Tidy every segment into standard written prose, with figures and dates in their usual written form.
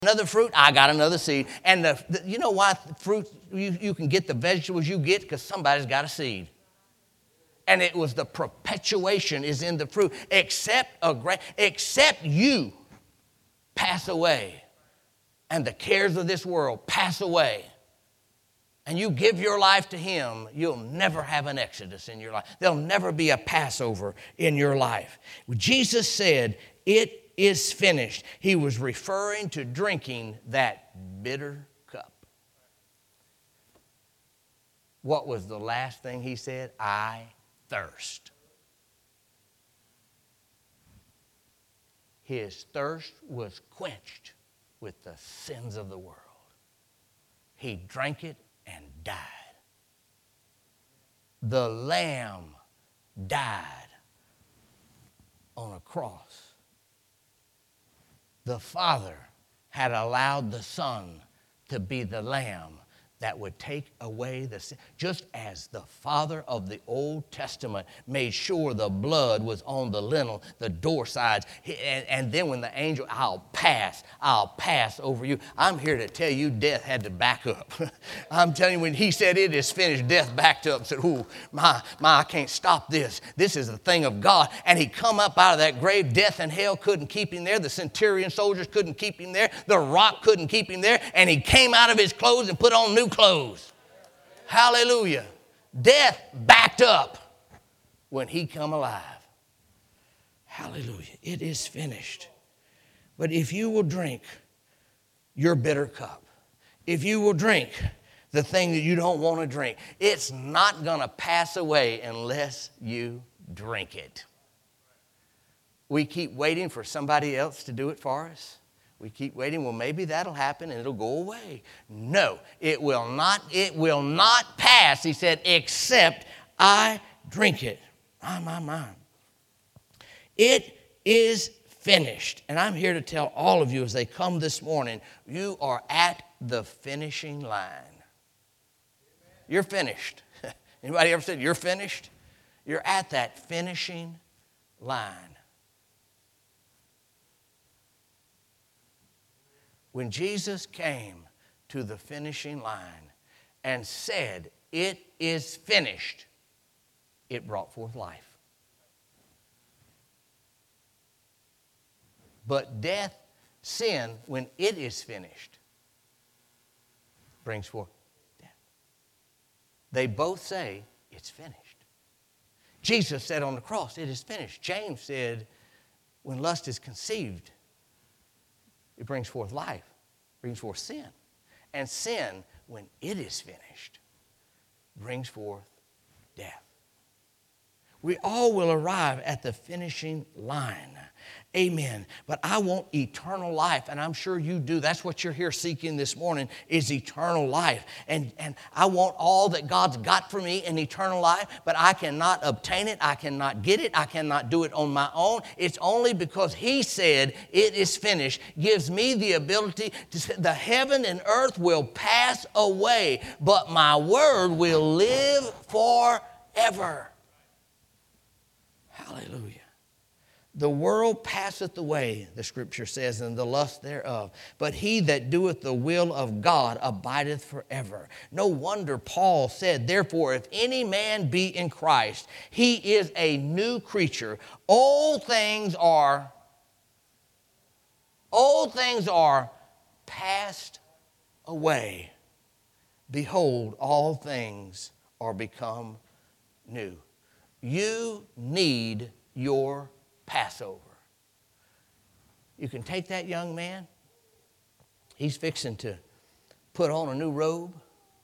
another fruit, I got another seed. And you know why fruit, you can get the vegetables you get? Because somebody's got a seed. And it was the perpetuation is in the fruit. Except you pass away and the cares of this world pass away and you give your life to him, you'll never have an exodus in your life. There'll never be a Passover in your life. Jesus said, it is finished. He was referring to drinking that bitter cup. What was the last thing he said? I thirst. His thirst was quenched with the sins of the world. He drank it and died. The Lamb died on a cross. The Father had allowed the Son to be the Lamb that would take away the sin. Just as the Father of the Old Testament made sure the blood was on the lintel, the door sides, and then when the angel, I'll pass over you. I'm here to tell you death had to back up. I'm telling you, when he said it is finished, death backed up and said, ooh, I can't stop this. This is the thing of God. And he come up out of that grave. Death and hell couldn't keep him there. The centurion soldiers couldn't keep him there. The rock couldn't keep him there. And he came out of his clothes and put on new clothes. Hallelujah. Death backed up when he come alive. Hallelujah. It is finished. But if you will drink your bitter cup, if you will drink the thing that you don't want to drink, it's not going to pass away unless you drink it. We keep waiting for somebody else to do it for us. We keep waiting, well, maybe that'll happen and it'll go away. No, it will not pass, he said, except I drink it. My. It is finished. And I'm here to tell all of you as they come this morning, you are at the finishing line. You're finished. Anybody ever said you're finished? You're at that finishing line. When Jesus came to the finishing line and said, it is finished, it brought forth life. But death, sin, when it is finished, brings forth death. They both say, it's finished. Jesus said on the cross, it is finished. James said, when lust is conceived, it brings forth life, brings forth sin. And sin, when it is finished, brings forth death. We all will arrive at the finishing line. Amen. But I want eternal life, and I'm sure you do. That's what you're here seeking this morning is eternal life. And I want all that God's got for me in eternal life, but I cannot obtain it. I cannot get it. I cannot do it on my own. It's only because he said it is finished, gives me the ability to say the heaven and earth will pass away, but my word will live forever. Hallelujah. The world passeth away, the scripture says, and the lust thereof. But he that doeth the will of God abideth forever. No wonder Paul said, therefore, if any man be in Christ, he is a new creature. Old things are passed away. Behold, all things are become new. You need your Passover. You can take that young man. He's fixing to put on a new robe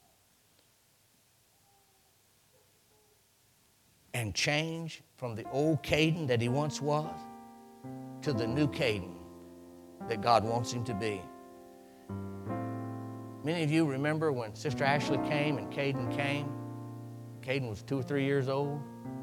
and change from the old Caden that he once was to the new Caden that God wants him to be. Many of you remember when Sister Ashley came and Caden came. Caden was 2 or 3 years old.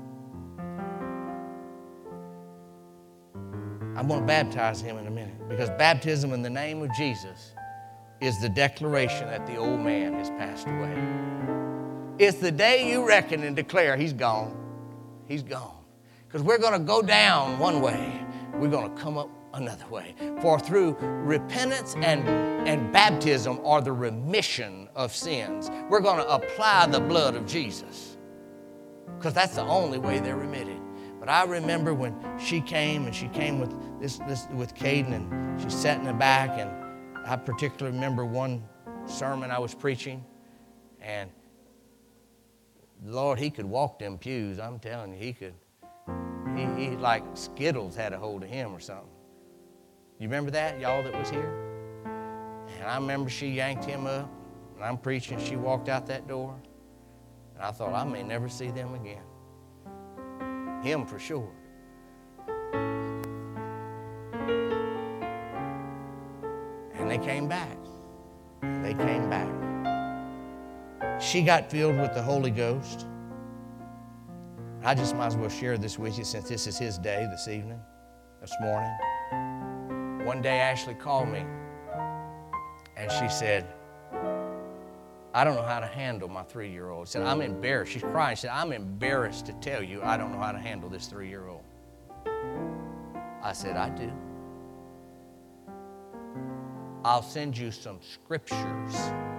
I'm going to baptize him in a minute because baptism in the name of Jesus is the declaration that the old man has passed away. It's the day you reckon and declare he's gone. He's gone. Because we're going to go down one way. We're going to come up another way. For through repentance and baptism are the remission of sins. We're going to apply the blood of Jesus because that's the only way they're remitted. But I remember when she came, and she came with with Caden, and she sat in the back, and I particularly remember one sermon I was preaching, and Lord, he could walk them pews. I'm telling you, he could. He like Skittles had a hold of him or something. You remember that, y'all that was here? And I remember she yanked him up, and I'm preaching. She walked out that door, and I thought, I may never see them again. Him for sure. And they came back. They came back. She got filled with the Holy Ghost. I just might as well share this with you since this is his day this evening, this morning. One day Ashley called me, and she said, I don't know how to handle my 3-year-old. She said, I'm embarrassed. She's crying. She said, I'm embarrassed to tell you I don't know how to handle this 3-year-old. I said, I do. I'll send you some scriptures.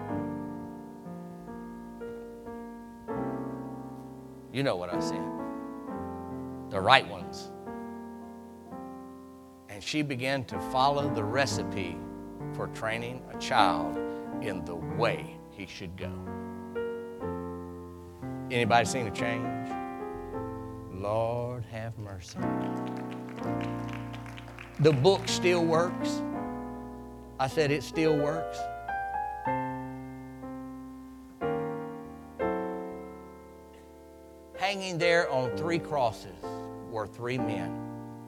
You know what I said. The right ones. And she began to follow the recipe for training a child in the way he should go. Anybody seen a change? Lord have mercy. The book still works. I said it still works. Hanging there on 3 crosses were 3 men.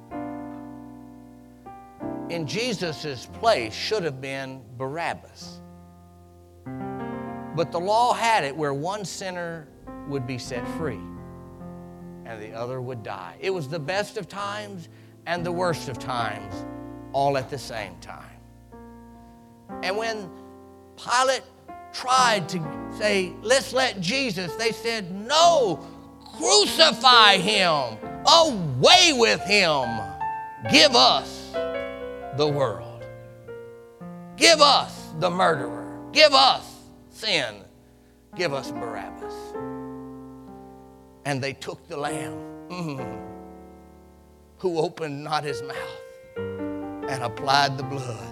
In Jesus' place should have been Barabbas. But the law had it where one sinner would be set free and the other would die. It was the best of times and the worst of times all at the same time. And when Pilate tried to say, let's let Jesus, they said, no, crucify him, away with him. Give us the world. Give us the murderer. Give us sin. Give us Barabbas. And they took the Lamb, who opened not his mouth, and applied the blood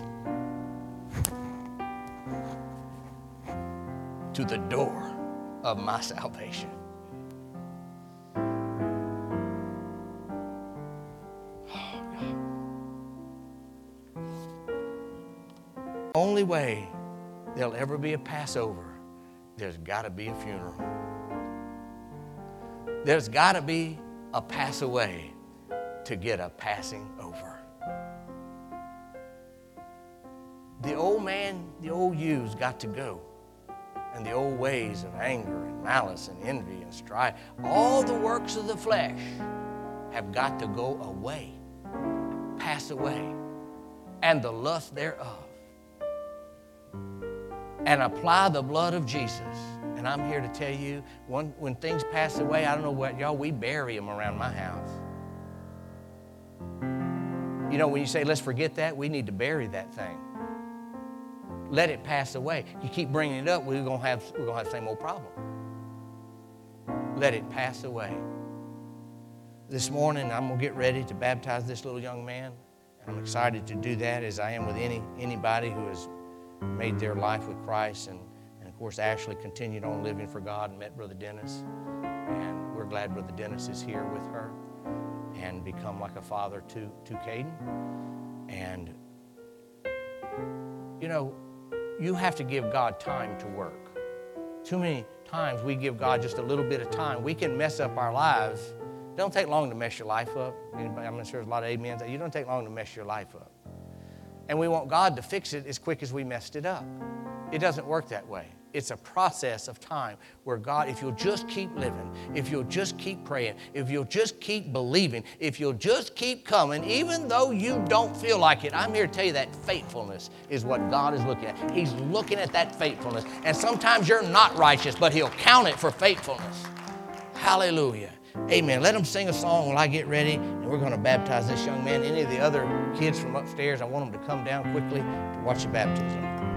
to the door of my salvation. Oh, God. Only way there'll ever be a Passover, there's got to be a funeral. There's got to be a pass away to get a passing over. The old man, the old you's got to go. And the old ways of anger and malice and envy and strife, all the works of the flesh have got to go away, pass away, and the lust thereof. And apply the blood of Jesus. And I'm here to tell you, when things pass away, I don't know what, y'all, we bury them around my house. You know, when you say, let's forget that, we need to bury that thing. Let it pass away. You keep bringing it up, we're gonna have the same old problem. Let it pass away. This morning, I'm gonna get ready to baptize this little young man. And I'm excited to do that, as I am with anybody who has made their life with Christ. And of course, Ashley continued on living for God and met Brother Dennis. And we're glad Brother Dennis is here with her and become like a father to Caden. And, you know, you have to give God time to work. Too many times we give God just a little bit of time. We can mess up our lives. It don't take long to mess your life up. Anybody, I'm sure there's a lot of amens. You don't take long to mess your life up. And we want God to fix it as quick as we messed it up. It doesn't work that way. It's a process of time where God, if you'll just keep living, if you'll just keep praying, if you'll just keep believing, if you'll just keep coming, even though you don't feel like it, I'm here to tell you that faithfulness is what God is looking at. He's looking at that faithfulness. And sometimes you're not righteous, but He'll count it for faithfulness. Hallelujah. Amen. Let them sing a song while I get ready, and we're going to baptize this young man. Any of the other kids from upstairs, I want them to come down quickly to watch the baptism.